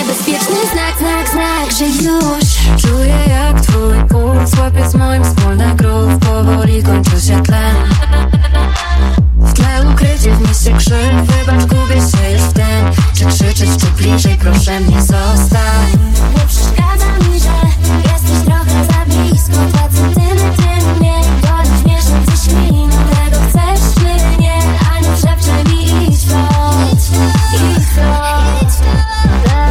niebezpieczny znak, znak, znak, że już czuję jak twój puls łapie z moim wspólny grób. Powoli kończy się tlen, w tle ukrycie w mieście krzyk. Wybacz, gubię się już w tym, czy krzyczeć, czy bliżej, proszę mnie zostań. Nie przeszkadza mi, że